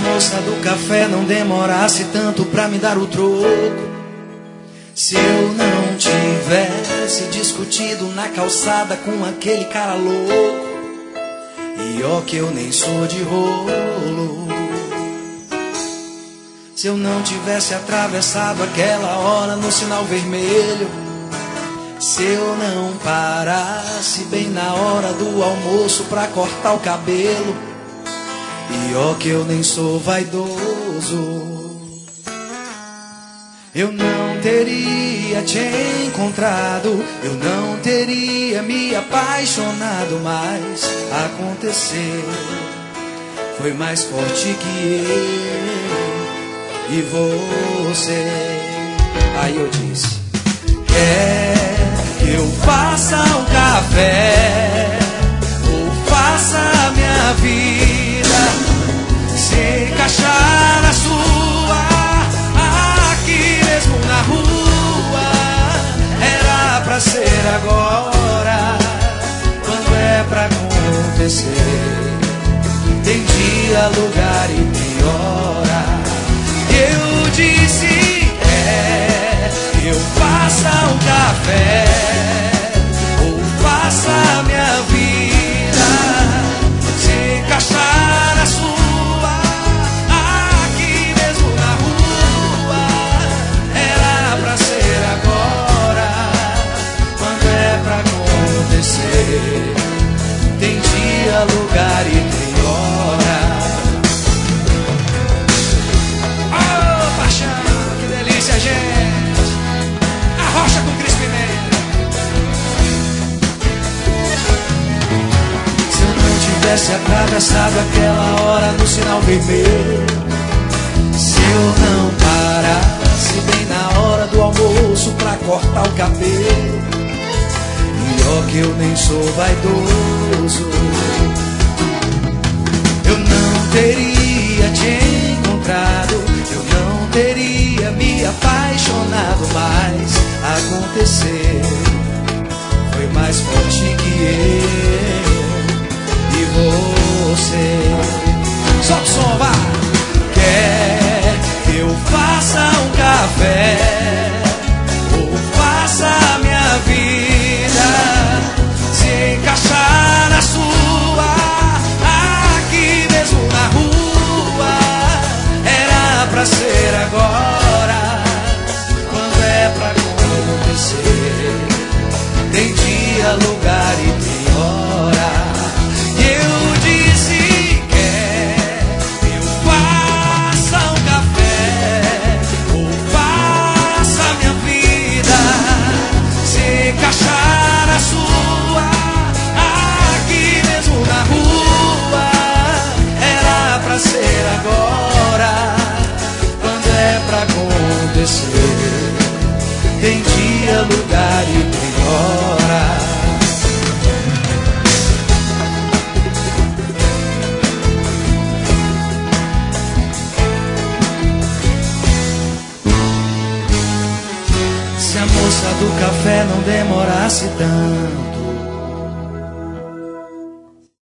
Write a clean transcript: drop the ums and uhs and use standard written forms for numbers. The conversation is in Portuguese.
moça do café não demorasse tanto pra me dar o troco, se eu não tivesse discutido na calçada com aquele cara louco, e ó que eu nem sou de rolo, se eu não tivesse atravessado aquela hora no sinal vermelho, se eu não parasse bem na hora do almoço pra cortar o cabelo, e ó que eu nem sou vaidoso, eu não teria te encontrado, eu não teria me apaixonado, mas aconteceu, foi mais forte que eu e você. Aí eu disse: quer que eu faça um café ou faça a minha vida se encaixar na sua, aqui mesmo na rua? Era pra ser agora, quando é pra acontecer, tem dia, lugar e tem hora. Eu disse: quer que eu faça um café ou faça a minha vida se encaixar na sua, aqui mesmo na rua? Era pra ser agora, quando é pra acontecer, tem dia, lugar e tem hora. Oh, paixão, que delícia, gente! Arrocha com Cris Pimenta. Se eu não tivesse atravessado aquela hora no sinal vermelho, se eu não parasse bem na hora do almoço pra cortar o cabelo, e ó que eu nem sou vaidoso, eu não teria te encontrado, eu não teria me apaixonado, mas aconteceu, foi mais forte que eu e você. Solta o som, vá! Quer que eu faça um café ou faça a minha vida se encaixar na sua, aqui mesmo na rua? Era pra ser agora, quando é pra acontecer, tem dia, lugar e tem hora. E eu disse: quer que eu faça um café ou faça a minha vida se encaixar na sua, aqui mesmo na rua? Era pra ser agora, quando é pra acontecer, tem dia, lugar e tem hora. Se a moça do café não demorasse tanto,